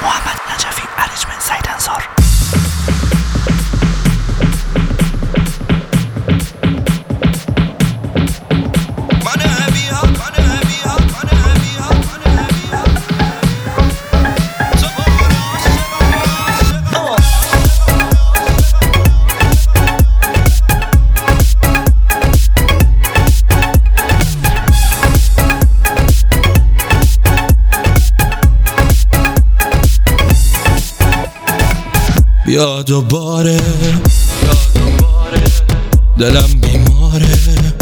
محمد نجفی، ارجمند، سعید انصار. بیا دوباره دلم بیماره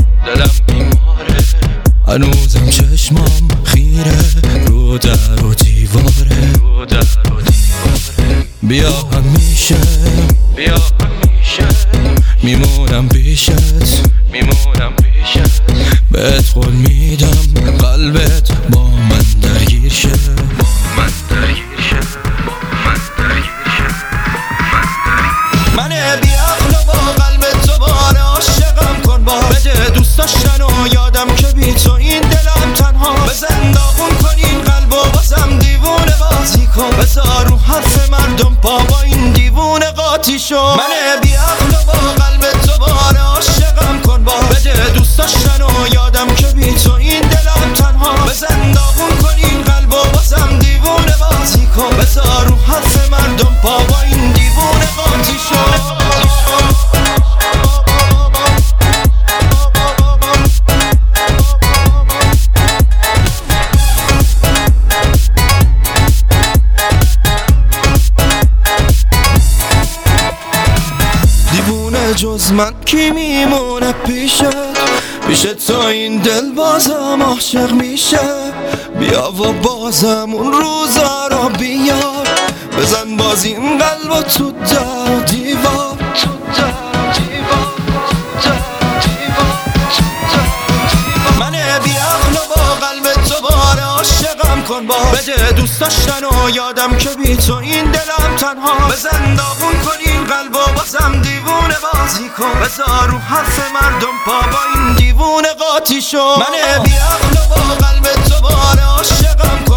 هنوزم چشمام خیره رو در و دیواره بیا همیشه میمونم پیشت بهت قول میدم قلبت با من درگیر شه منه بیعقل و با قلب تو باره عاشقم کن با بده دوست داشتن و یادم که بی تو این دلم تنها بزن داغون کن این قلب و بازم دیوونه بازی کن بذار رو حرف مردم پا با این دیوونه قاطی شو منه بیعقل و با قلب تو باره عاشقم کن با بده دوست داشتن و یادم که بی تو این دلم تنها بزن داغون کن این قلب و بازم دیوونه بازی کن بذار رو حرف مردم پا با این دیوونه قاطی شو دیوونه جز من کی میمونه پیشت تو این دل بازم عاشق میشه بیا و بازم اون روزا رو بیار بزن باز این قلب و تو در دیوار منه بیعقل و با قلب تو باره عاشقم کن با بده دوست داشتن و یادم که بی تو این دلم تنها بزن داغون کن این قلب و بازم دیوونه بازی کن بذار رو حرف مردم پا با این دیوونه قاطی شو منه بیعقل و با قلب تو باره عاشقم